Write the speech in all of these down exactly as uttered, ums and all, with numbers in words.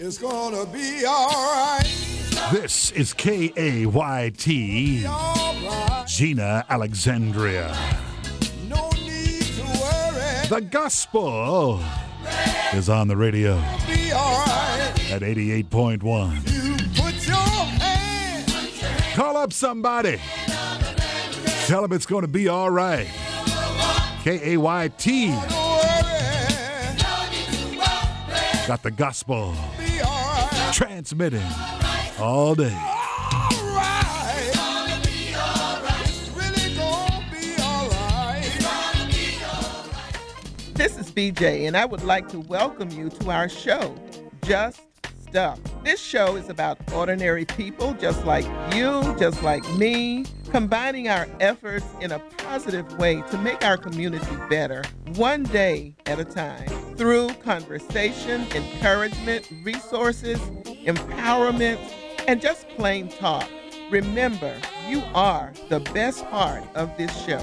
It's gonna be alright. This is K A Y T, Right. Gina Alexandria. No need to worry. The gospel is on the radio Be alright. at eighty-eight point one. You put your hand. Call up somebody. Tell them it's going to be all right. K A Y T. Don't worry. Got the gospel Be alright. transmitting all day. Alright. It's really gonna be alright. This is B J, and I would like to welcome you to our show, Just Stuff. This show is about ordinary people just like you, just like me, combining our efforts in a positive way to make our community better, one day at a time, through conversation, encouragement, resources, empowerment, and just plain talk. Remember, you are the best part of this show.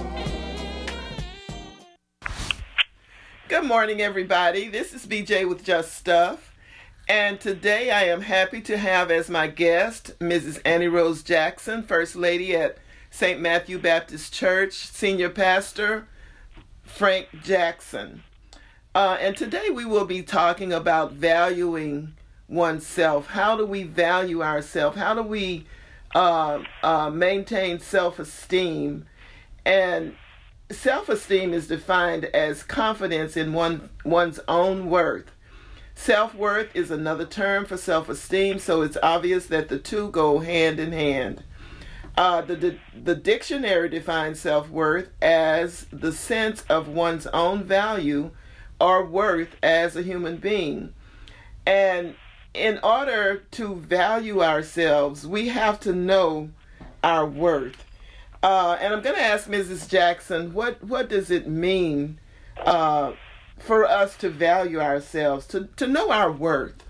Good morning, everybody. This is B J with Just Stuff. And today I am happy to have as my guest Missus Annie Rose Jackson, First Lady at Saint Matthew Baptist Church, Senior Pastor Frank Jackson. Uh, and today we will be talking about valuing oneself. How do we value ourselves? How do we uh, uh, maintain self-esteem? And self-esteem is defined as confidence in one one's own worth. Self-worth is another term for self-esteem, so it's obvious that the two go hand in hand. Uh, the, the, the dictionary defines self-worth as the sense of one's own value or worth as a human being. And in order to value ourselves, we have to know our worth. Uh, and I'm going to ask Missus Jackson, what, what does it mean uh, for us to value ourselves, to, to know our worth?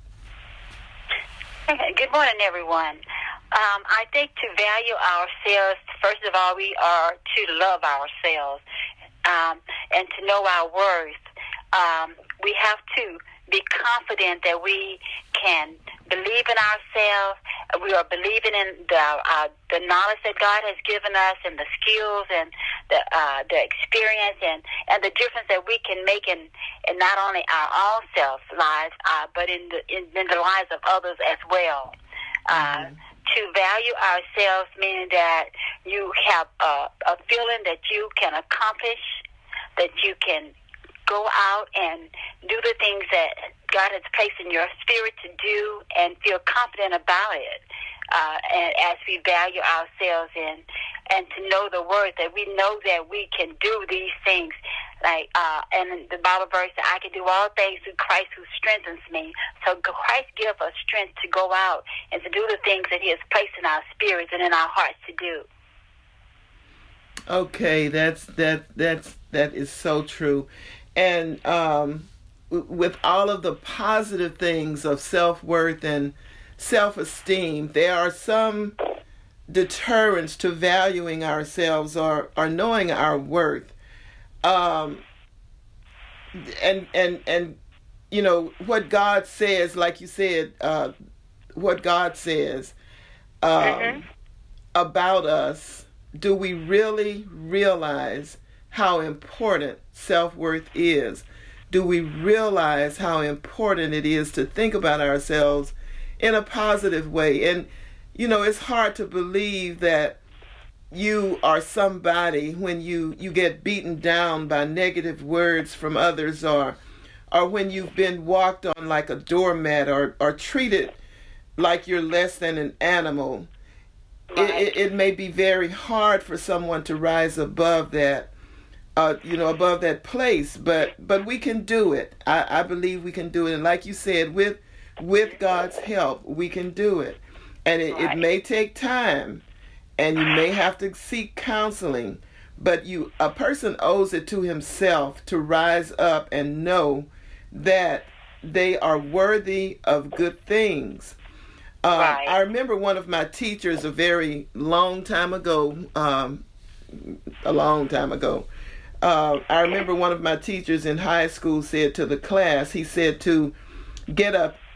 Good morning, everyone. Um, I think to value ourselves, first of all, we are to love ourselves um, and to know our worth. Um, we have to be confident that we can believe in ourselves. We are believing in the uh, the knowledge that God has given us, and the skills and the uh, the experience, and, and the difference that we can make in, in not only our own self lives, uh, but in the in, in the lives of others as well. Uh, mm-hmm. To value ourselves meaning that you have a, a feeling that you can accomplish, that you can go out and do the things that God has placed in your spirit to do and feel confident about it. Uh, and as we value ourselves and and to know the word, that we know that we can do these things. Like, uh, and the Bible verse that I can do all things through Christ who strengthens me. So Christ gives us strength to go out and to do the things that he has placed in our spirits and in our hearts to do. Okay, that's that that's that is so true. And um, w- with all of the positive things of self-worth and self-esteem, there are some deterrents to valuing ourselves or, or knowing our worth. Um, and, and, and, you know, what God says, like you said, uh, what God says um, mm-hmm. about us, do we really realize how important self-worth is? Do we realize how important it is to think about ourselves in a positive way? And, you know, it's hard to believe that you are somebody when you, you get beaten down by negative words from others, or or when you've been walked on like a doormat, or, or treated like you're less than an animal. Right. It, it, it may be very hard for someone to rise above that. Uh, you know, above that place, but but we can do it. I, I believe we can do it, and like you said, with with God's help, we can do it. And it, right. it may take time, and you may have to seek counseling, but you a person owes it to himself to rise up and know that they are worthy of good things. Uh, right. I remember one of my teachers a very long time ago, um, a long time ago. Uh, I remember one of my teachers in high school said to the class, he said to get up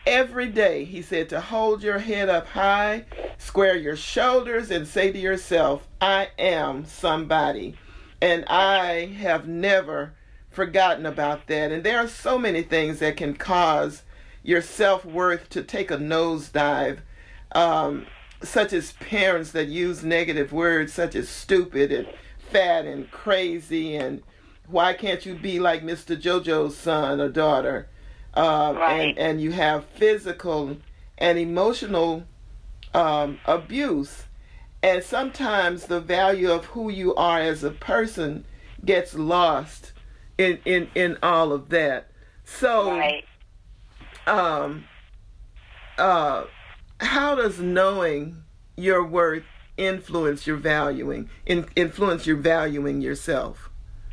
every day, he said, to hold your head up high, square your shoulders, and say to yourself, I am somebody. And I have never forgotten about that. And there are so many things that can cause your self-worth to take a nosedive, um, such as parents that use negative words such as stupid and fat and crazy and why can't you be like Mister JoJo's son or daughter? Uh, Right. and, and you have physical and emotional um, abuse. And sometimes the value of who you are as a person gets lost in, in, in all of that. So, Right. um, uh, how does knowing your worth influence your valuing, in, influence your valuing yourself?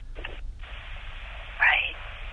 Right.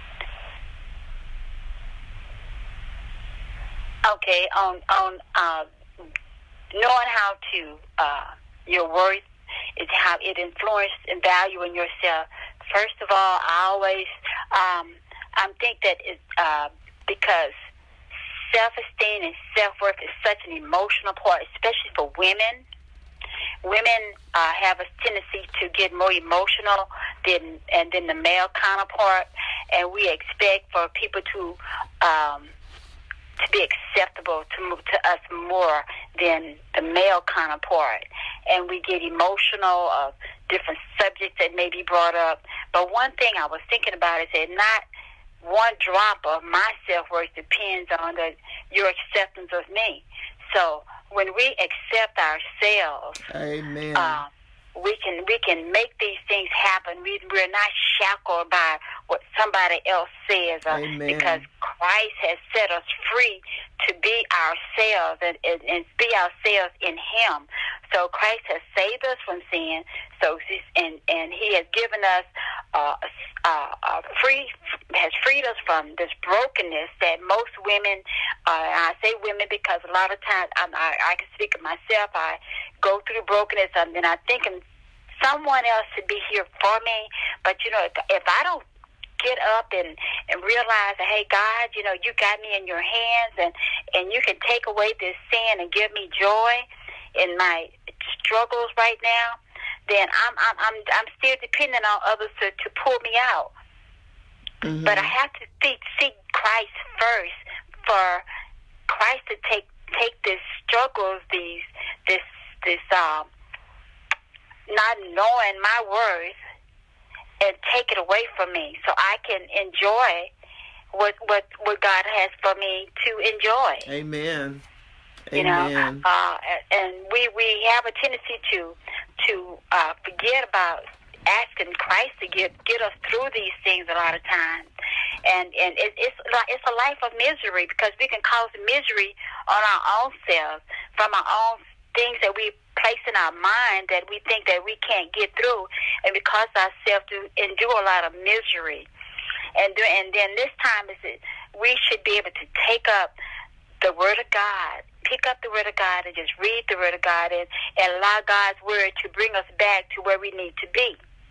Okay. On on uh, knowing how to uh, your worth is how it influences and valuing yourself. First of all, I always um, I think that it uh, because self-esteem and self-worth is such an emotional part, especially for women. Women uh, have a tendency to get more emotional than and than the male counterpart, and we expect for people to um, to be acceptable to move to us more than the male counterpart, and we get emotional of different subjects that may be brought up. But one thing I was thinking about is that not one drop of my self-worth depends on the, your acceptance of me. So when we accept ourselves, Amen. uh, we can we can make these things happen. We, we're not shackled by what somebody else says, uh, Amen. because Christ has set us free to be ourselves and, and, and be ourselves in Him. So Christ has saved us from sin. So and and He has given us uh, uh, uh, free has freed us from this brokenness that most women. Uh, I say women because a lot of times I, I, I can speak of myself. I go through brokenness and then I think someone else should be here for me. But you know, if, if I don't get up and, and realize that, hey, God, you know, you got me in your hands, and, and you can take away this sin and give me joy in my struggles right now, then I'm I'm I'm, I'm still dependent on others to, to pull me out. Mm-hmm. But I have to seek, seek Christ first for Christ to take take these struggles, these this this um not knowing my worth, and take it away from me, so I can enjoy what what what God has for me to enjoy. Amen. You Amen. know, uh, and we we have a tendency to to uh, forget about asking Christ to get get us through these things a lot of times, and and it, it's it's a life of misery because we can cause misery on our own selves from our own things that we place in our mind that we think that we can't get through, and we cause ourselves to endure a lot of misery. And do, and then this time is it, we should be able to take up the Word of God, pick up the Word of God, and just read the Word of God, and, and allow God's Word to bring us back to where we need to be.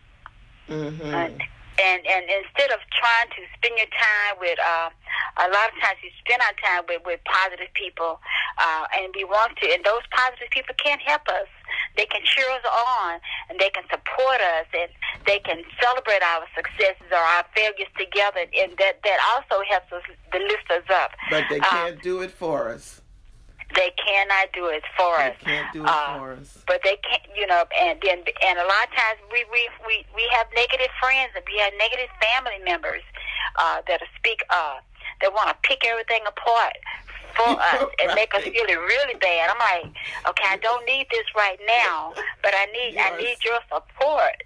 Mm-hmm. And, and and instead of trying to spend your time with, uh, a lot of times we spend our time with, with positive people, uh, and we want to, and those positive people can't help us. They can cheer us on, and they can support us, and they can celebrate our successes or our failures together, and that, that also helps us to lift us up. But they Uh, can't do it for us. They cannot do it for They us. can't do it Uh, for us. But they can't, you know, and then and a lot of times we we, we, we have negative friends and we have negative family members uh, that speak uh, that want to pick everything apart for us and make us Right. feel really bad. I'm like, okay, I don't need this right now, but I need I Yes. need your support.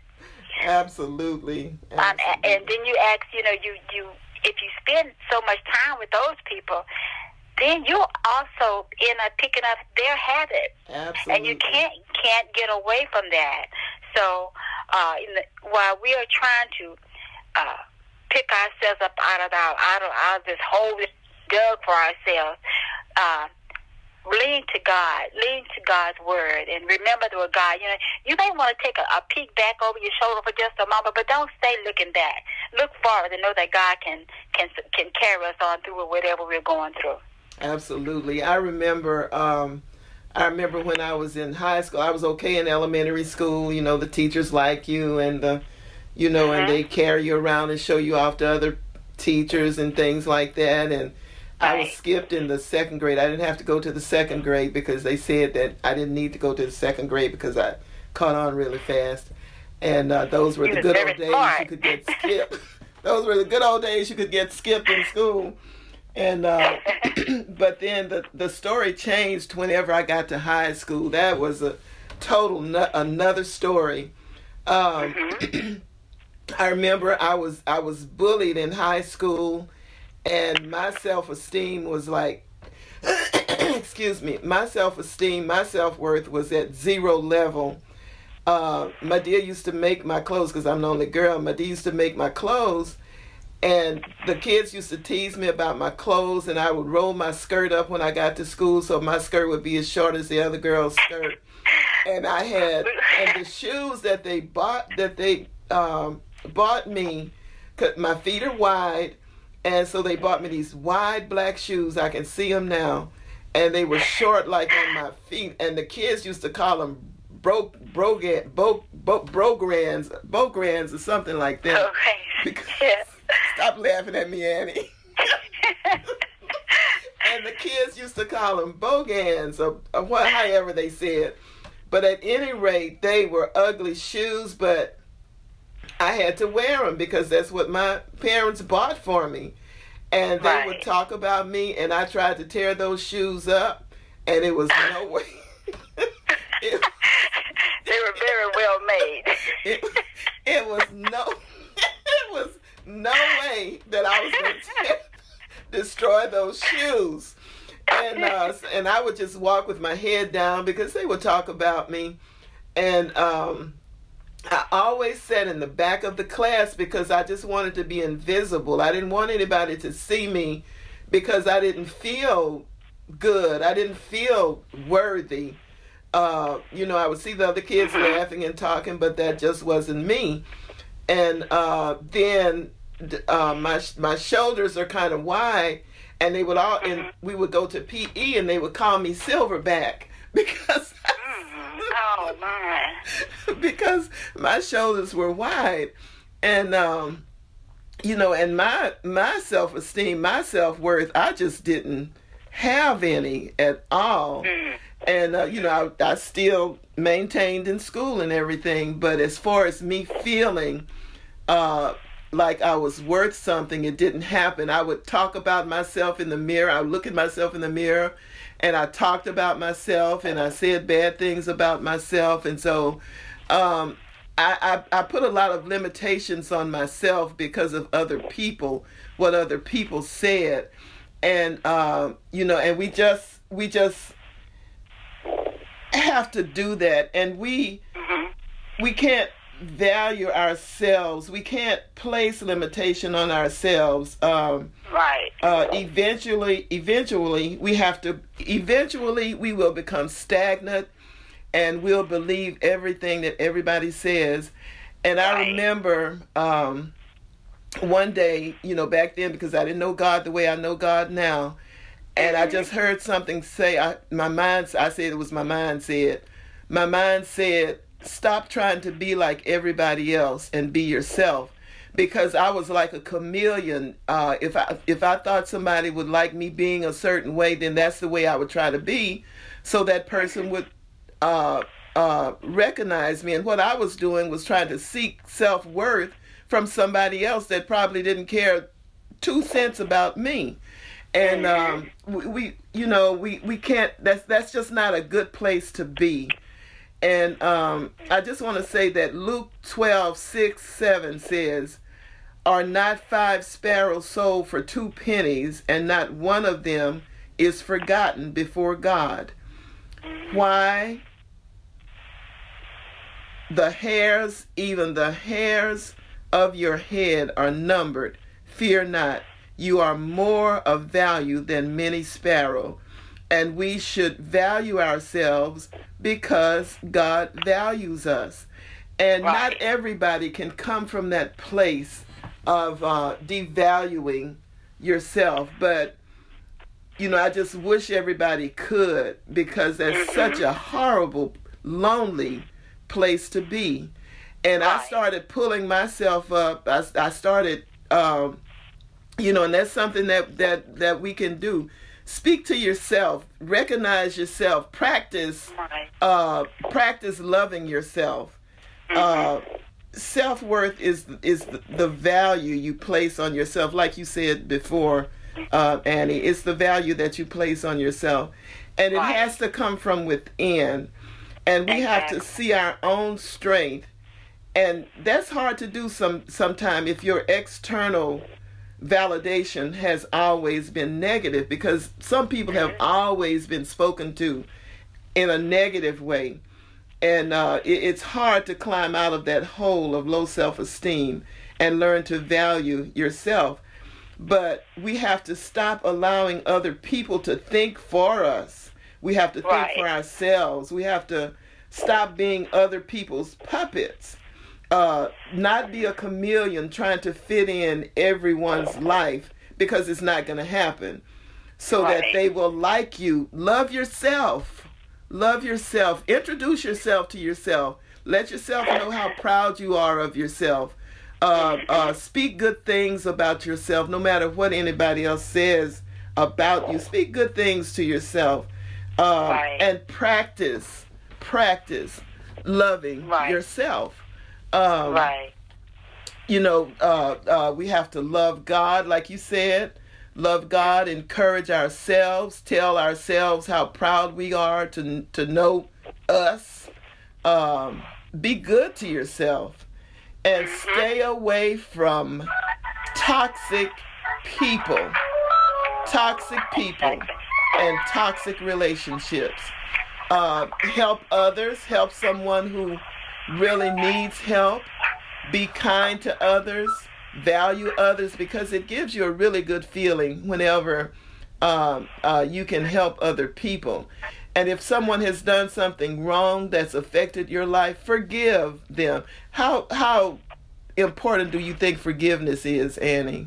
Absolutely. Um, Absolutely. and then you ask, you know, you, you if you spend so much time with those people, then you also end up picking up their habits, Absolutely. and you can't can't get away from that. So, uh, in the, while we are trying to uh, pick ourselves up out of our out of, out of this hole we dug for ourselves, uh, lean to God, lean to God's word, and remember the word God. You know, you may want to take a, a peek back over your shoulder for just a moment, but don't stay looking back. Look forward and know that God can can can carry us on through whatever we're going through. Absolutely. I remember um I remember when I was in high school, I was okay in elementary school, you know, the teachers like you and the you know, and Mhm. they carry you around and show you off to other teachers and things like that. And I was Right. skipped in the second grade. I didn't have to go to the second grade because they said that I didn't need to go to the second grade because I caught on really fast. And uh, those were You the was good very old days smart. you could get skipped. Those were the good old days you could get skipped in school. And uh, but then the the story changed whenever I got to high school. That was a total no, another story. Um, Mhm. I remember I was I was bullied in high school, and my self esteem was like, excuse me, my self esteem, my self worth was at zero level. Uh, my dear used to make my clothes because I'm the only girl. My dear used to make my clothes, and the kids used to tease me about my clothes, and I would roll my skirt up when I got to school so my skirt would be as short as the other girl's skirt. And I had, and the shoes that they bought, that they um, bought me, 'cause my feet are wide, and so they bought me these wide black shoes. I can see them now, and they were short like on my feet. And the kids used to call them bro, brogan, bo, bo, brograns, bograns or something like that. Okay. Because, Yeah. stop laughing at me, Annie. And the kids used to call them bogans or, or what, however they said. But at any rate, they were ugly shoes, but I had to wear them because that's what my parents bought for me. And they would Right. talk about me, and I tried to tear those shoes up, and it was no way. it, They were very well made. it, it was no, it was no way that I was going to destroy those shoes. And uh, and I would just walk with my head down because they would talk about me. And um, I always sat in the back of the class because I just wanted to be invisible. I didn't want anybody to see me because I didn't feel good. I didn't feel worthy. Uh, you know, I would see the other kids laughing and talking, but that just wasn't me. And uh, then uh, my my shoulders are kind of wide, and they would all and we would go to P E, and they would call me Silverback because Oh my. because my shoulders were wide, and um, you know, and my my self esteem, my self worth, I just didn't have any at all. Mm. And uh, you know, I, I still maintained in school and everything, but as far as me feeling uh, like I was worth something, it didn't happen. I would talk about myself in the mirror. I would look at myself in the mirror, and I talked about myself, and I said bad things about myself, and so um, I, I I put a lot of limitations on myself because of other people, what other people said, and uh, you know, and we just we just have to do that, and we Mhm. we can't value ourselves. We can't place limitation on ourselves. Um, Right. uh, eventually, eventually, we have to. Eventually, we will become stagnant, and we'll believe everything that everybody says. And I Right. remember um, one day, you know, back then, because I didn't know God the way I know God now. And I just heard something say, I, my mind, I said it was my mind said, my mind said, stop trying to be like everybody else and be yourself. Because I was like a chameleon. Uh, if I if I thought somebody would like me being a certain way, then that's the way I would try to be, so that person would uh, uh, recognize me. And what I was doing was trying to seek self-worth from somebody else that probably didn't care two cents about me. And um, we, we, you know, we, we can't. That's that's just not a good place to be. And um, I just want to say that Luke twelve six seven says, "Are not five sparrows sold for two pennies, and not one of them is forgotten before God? Why? The hairs, even the hairs of your head are numbered. Fear not. You are more of value than many sparrows." And we should value ourselves because God values us. And Right. not everybody can come from that place of uh, devaluing yourself. But you know, I just wish everybody could, because that's Mm-hmm. such a horrible, lonely place to be. And I Right. started pulling myself up. I, I started, um, you know, and that's something that, that, that we can do. Speak to yourself, recognize yourself, practice, Right. uh, practice loving yourself. Uh, self-worth is is the, the value you place on yourself, like you said before, uh, Annie. It's the value that you place on yourself, and it Right. has to come from within, and we have to Exactly. see our own strength, and that's hard to do some sometime if your external validation has always been negative, because some people have always been spoken to in a negative way. And uh, it, it's hard to climb out of that hole of low self-esteem and learn to value yourself. But we have to stop allowing other people to think for us. We have to think Right. for ourselves. We have to stop being other people's puppets. Uh, not be a chameleon trying to fit in everyone's life, because it's not going to happen. So that Right. they will like you. Love yourself. Love yourself. Introduce yourself to yourself. Let yourself know how proud you are of yourself. Uh, uh, speak good things about yourself, no matter what anybody else says about you. Speak good things to yourself. Uh, Right. And practice, practice loving Right. yourself. Um, Right. You know, uh, uh, we have to love God, like you said. Love God, encourage ourselves, tell ourselves how proud we are to to know us. Um, be good to yourself, and stay away from toxic people, toxic people, and toxic relationships. Uh, help others, help someone who really needs help. Be kind to others, value others, because it gives you a really good feeling whenever um, uh, you can help other people. And if someone has done something wrong that's affected your life, forgive them. How how important do you think forgiveness is, Annie?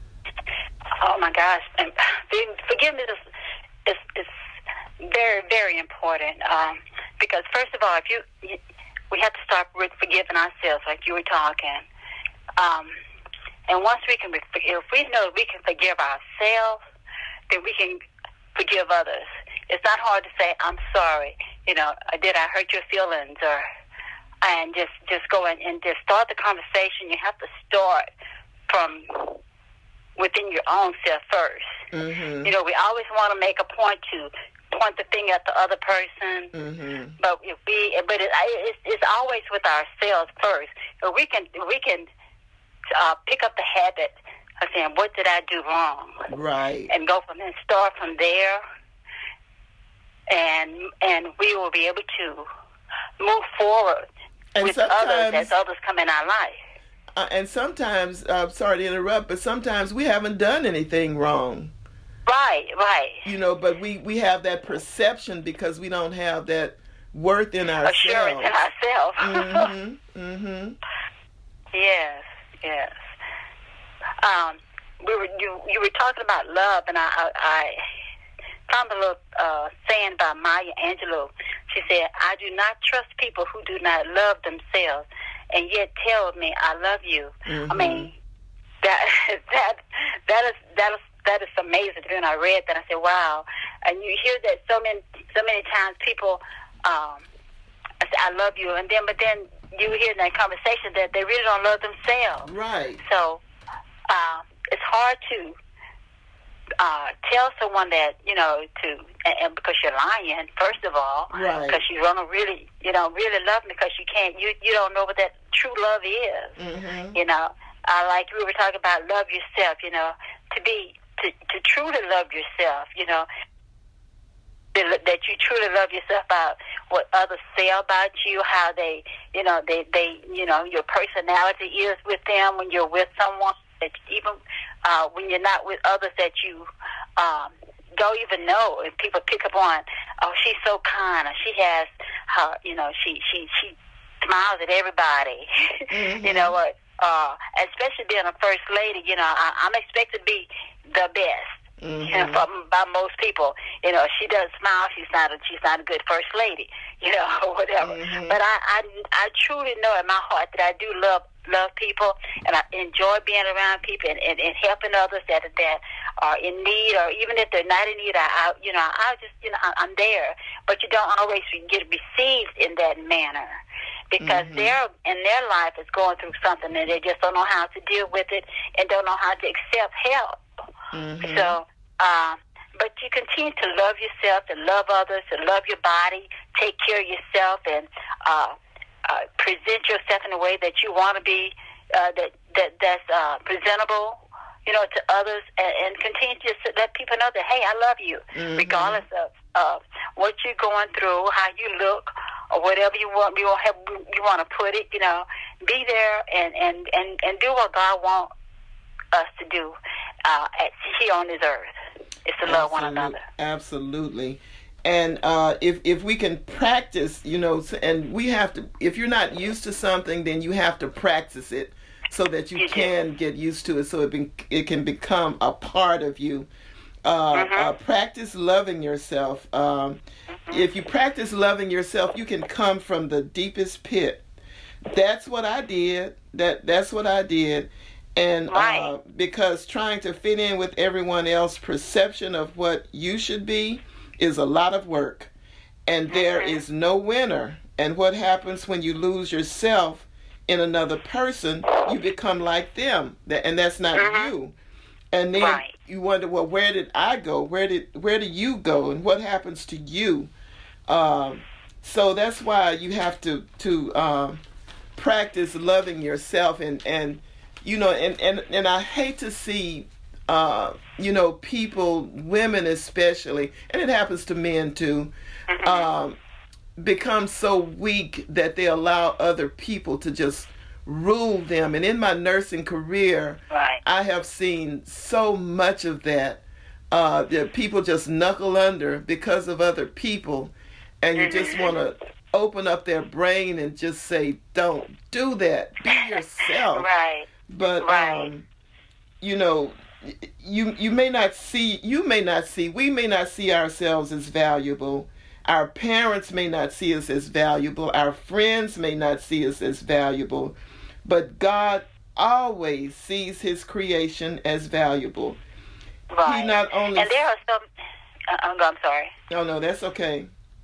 Oh my gosh, and forgiveness is, is, is very, very important. Um, because first of all, if you, you, we have to start with forgiving ourselves, like you were talking. Um, and once we can, if we know we can forgive ourselves, then we can forgive others. It's not hard to say, "I'm sorry." You know, did I hurt your feelings? Or and just just go and, and just start the conversation. You have to start from within your own self first. Mm-hmm. You know, we always want to make a point to point the finger at the other person, Mm-hmm. but if we, but it, it's, it's always with ourselves first. So we can we can uh, pick up the habit of saying, "What did I do wrong?" Right. and go from and start from there, and and we will be able to move forward And with others sometimes- as others come in our life. Uh, and sometimes, uh, sorry to interrupt, but sometimes we haven't done anything wrong. Right, right. You know, but we, we have that perception because we don't have that worth in ourselves. Assurance in ourselves. Mm-hmm. Mm-hmm. Yes, yes. Um, we were you you were talking about love, and I I, I found a little uh, saying by Maya Angelou. She said, "I do not trust people who do not love themselves, and yet tell me I love you." Mm-hmm. I mean, that that that is that is that is amazing. When I read that, I said, "Wow!" And you hear that so many so many times. People, um, I say, "I love you," and then but then you hear in that conversation that they really don't love themselves. Right. So uh, it's hard to uh, tell someone that, you know, to and, and because you're lying, first of all, Right. because you don't really, you know, really love them, because you can't, you you don't know what that true love is. Mm-hmm. You know, uh, like we were talking about, love yourself. You know, to be to to truly love yourself. You know, that you truly love yourself about what others say about you, how they, you know, they, they, you know, your personality is with them when you're with someone, that even uh, when you're not with others, that you um, don't even know. If people pick up on, oh, she's so kind, or she has her, you know, she she she smiles at everybody, Mm-hmm. you know what? Uh, especially being a first lady, you know, I, I'm expected to be the best. Mm-hmm. You know, from, by most people, you know, she does smile. She's not a she's not a good first lady, you know, or whatever. Mm-hmm. But I, I I truly know in my heart that I do love love people, and I enjoy being around people and, and, and helping others that that are in need, or even if they're not in need, I, I you know I just you know I, I'm there. But you don't always get received in that manner, because Mm-hmm. they're in their life is going through something and they just don't know how to deal with it and don't know how to accept help. Mm-hmm. So, um, but you continue to love yourself and love others and love your body, take care of yourself, and uh, uh, present yourself in a way that you want to be, uh, that that that's uh, presentable, you know, to others, and, and continue to just let people know that, hey, I love you, Mm-hmm. regardless of uh, what you're going through, how you look, or whatever you want. You want have, you want to put it, you know, be there and and and, and do what God wants us to do uh, at, here on this earth. It's to love one Absolute- another. Absolutely. And uh, if if we can practice, you know, s- and we have to, if you're not used to something, then you have to practice it so that you You do. can get used to it, so it be, it can become a part of you. Uh, Mhm. uh, practice loving yourself. Um, if you practice loving yourself, you can come from the deepest pit. That's what I did. That that's what I did. And uh, Right. because trying to fit in with everyone else's perception of what you should be is a lot of work. And there Mhm. is no winner. And what happens when you lose yourself in another person, you become like them. That, and that's not Mhm. you. And then Right. you wonder, well, where did I go? Where did where do you go? And what happens to you? Um, so that's why you have to to um, practice loving yourself, and and you know, and and, and I hate to see uh, you know, people, women especially, and it happens to men too, Mhm. um, become so weak that they allow other people to just rule them. And in my nursing career, Right. I have seen so much of that. Uh, that people just knuckle under because of other people, and you just Mhm. want to open up their brain and just say, "Don't do that. Be yourself." Right. But Right. um, you know, y- you you may not see, you may not see, we may not see ourselves as valuable. Our parents may not see us as valuable. Our friends may not see us as valuable. But God always sees His creation as valuable. Right. He not only. And there are some. Uh, I'm, I'm sorry. No, no, that's okay.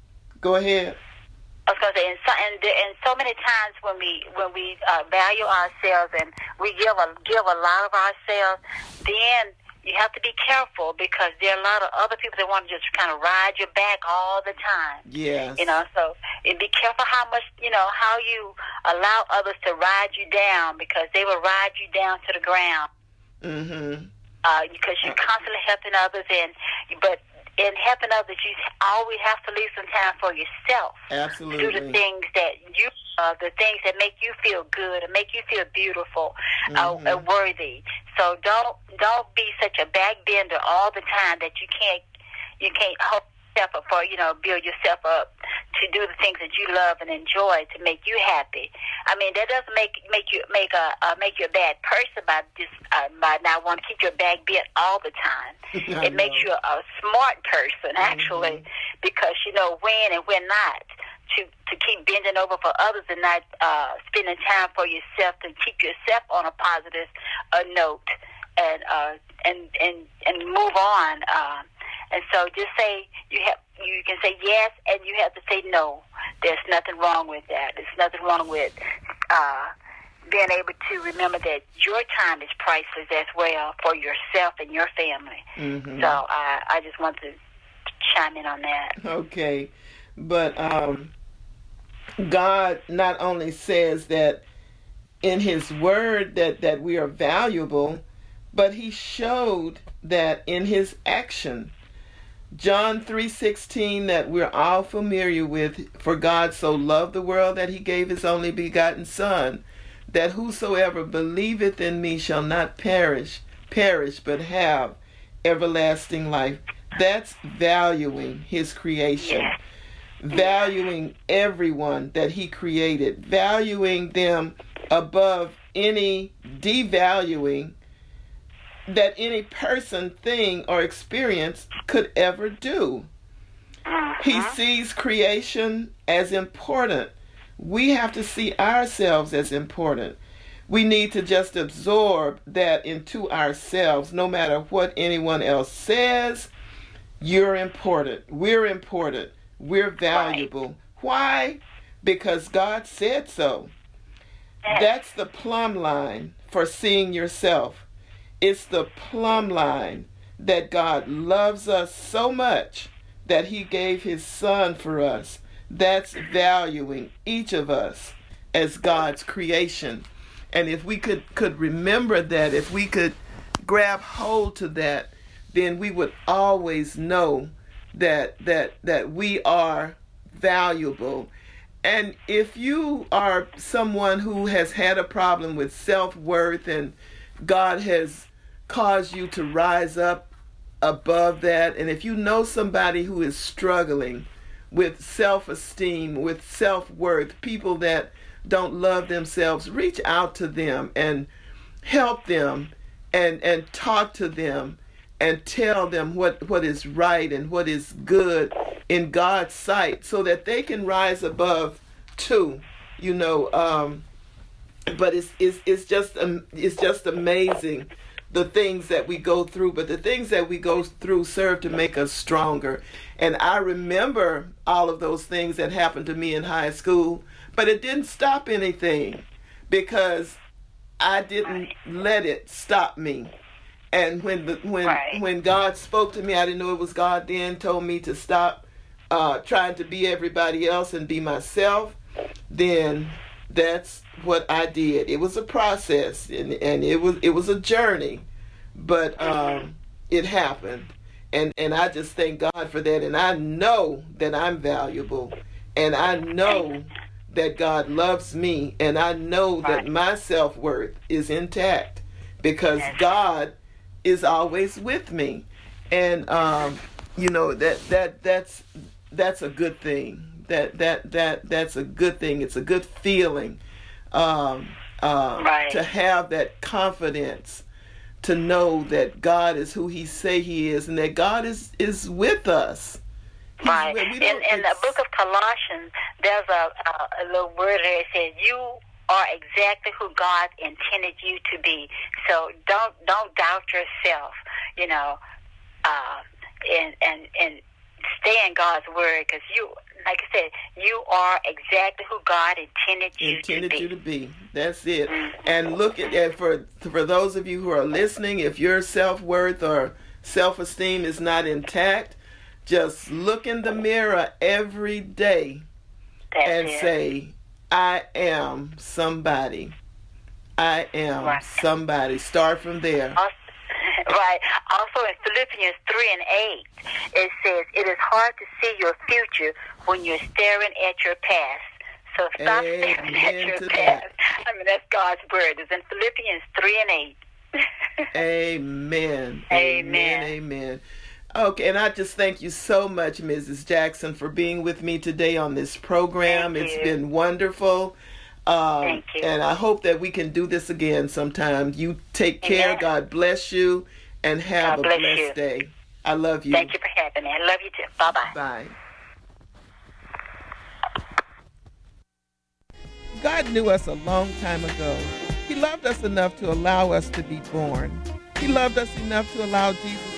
Go ahead. I was going to say, and so, and, there- and so many times when we when we uh, value ourselves and we give a give a lot of ourselves, then you have to be careful, because there are a lot of other people that want to just kind of ride your back all the time. Yes. You know, so and be careful how much, you know, how you allow others to ride you down, because they will ride you down to the ground. Mm-hmm. Uh, because you're constantly helping others, and but in helping others, you always have to leave some time for yourself. Do the Absolutely. things that you, uh, the things that make you feel good and make you feel beautiful, uh, Mhm. and worthy. So don't don't be such a backbender all the time that you can't you can't hold yourself up for, you know, build yourself up to do the things that you love and enjoy to make you happy. I mean, that doesn't make make you make a uh, make you a bad person by just uh, by not wanting to keep your back bent all the time. I It makes know. you a, a smart person, actually, because you know when and when not to to keep bending over for others and not uh, spending time for yourself, to keep yourself on a positive uh, note, and uh, and and and move on. Uh, and so just say you have you can say yes, and you have to say no. There's nothing wrong with that. There's nothing wrong with uh, being able to remember that your time is priceless as well for yourself and your family. Mhm. So I, I just want to chime in on that. Okay. But um, God not only says that in His Word that, that we are valuable, but He showed that in His action. John three sixteen, that we're all familiar with, for God so loved the world that He gave His only begotten Son, that whosoever believeth in me shall not perish, perish, but have everlasting life. That's valuing His creation. Yes. Valuing everyone that He created, valuing them above any devaluing that any person, thing, or experience could ever do. He sees creation as important. We have to see ourselves as important. We need to just absorb that into ourselves. No matter what anyone else says, you're important. We're important. We're valuable. Why? Because God said so. That's the plumb line for seeing yourself. It's the plumb line that God loves us so much that he gave his son for us. That's valuing each of us as God's creation. And if we could, could remember that, if we could grab hold to that, then we would always know that that that we are valuable. And if you are someone who has had a problem with self-worth and God has caused you to rise up above that, and if you know somebody who is struggling with self-esteem, with self-worth, people that don't love themselves, reach out to them and help them and, and talk to them and tell them what, what is right and what is good in God's sight so that they can rise above too, you know. Um, but it's, it's, it's, just, um, it's just amazing the things that we go through, but the things that we go through serve to make us stronger. And I remember all of those things that happened to me in high school, but it didn't stop anything because I didn't let it stop me. And when the, when Right. when God spoke to me, I didn't know it was God then, told me to stop uh, trying to be everybody else and be myself, then that's what I did. It was a process, and, and it was it was a journey, but um, it happened. And, and I just thank God for that. And I know that I'm valuable. And I know that God loves me. And I know that Right. my self-worth is intact because God is always with me. And, um, you know, that, that that's that's a good thing. That that that that's a good thing. It's a good feeling um, uh, Right. to have that confidence, to know that God is who he say he is and that God is, is with us. He's Right. with- we In, don't in the ex- book of Colossians, there's a, a, a little word there that says, you are exactly who God intended you to be. So don't don't doubt yourself, you know, uh, and, and, and stay in God's word because you, like I said, you are exactly who God intended you intended to be. you to be. That's it. Mhm. And look at and for for those of you who are listening, if your self-worth or self-esteem is not intact, just look in the mirror every day That's and it. say, I am somebody. I am Right. somebody. Start from there. Also, right. Also in Philippians three and eight, it says, it is hard to see your future when you're staring at your past. So stop staring at Amen your to past. that. I mean, that's God's word. It's in Philippians three and eight. Amen. Amen. Amen. Amen. Okay, and I just thank you so much, Missus Jackson, for being with me today on this program. Thank It's you. been wonderful. Um, Thank you. And I hope that we can do this again sometime. You take care. Amen. God bless you, and have God a bless blessed you. day. I love you. Thank you for having me. I love you too. Bye-bye. Bye. God knew us a long time ago. He loved us enough to allow us to be born. He loved us enough to allow Jesus